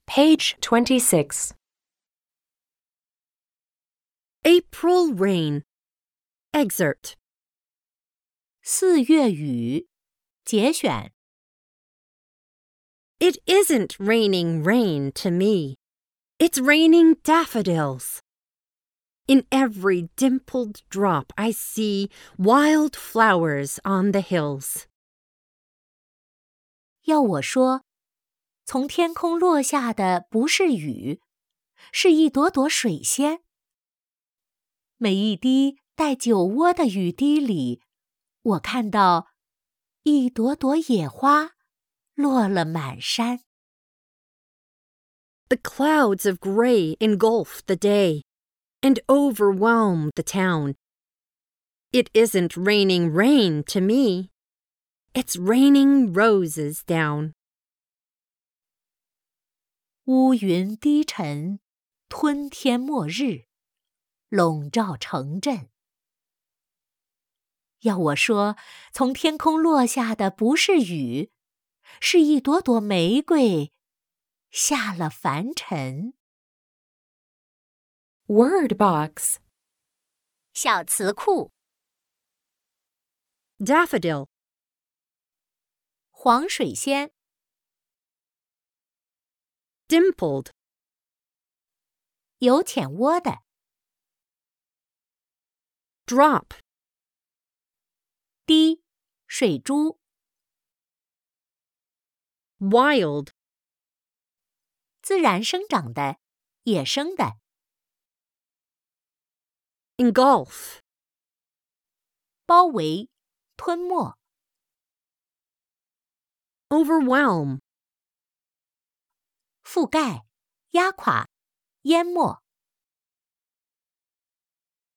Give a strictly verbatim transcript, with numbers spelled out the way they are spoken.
Page twenty-six. April rain. Excerpt. 四月雨节选 It isn't raining rain to me. It's raining daffodils. In every dimpled drop I see wild flowers on the hills. 要我说，从天空落下的不是雨，是一朵朵水仙。每一滴带酒窝的雨滴里，我看到一朵朵野花落了满山。 The clouds of gray engulf the day and overwhelm the town. It isn't raining rain to me. It's raining roses down. 乌云低沉，吞天末日，笼罩城镇。要我说，从天空落下的不是雨，是一朵朵玫瑰下了凡尘。 Word box. 小词库 Daffodil. 黄水仙 Dimpled. 有浅窝的 Drop. 滴水珠 Wild. 自然生长的野生的 Engulf. 包围吞没 Overwhelm. 覆盖压垮淹没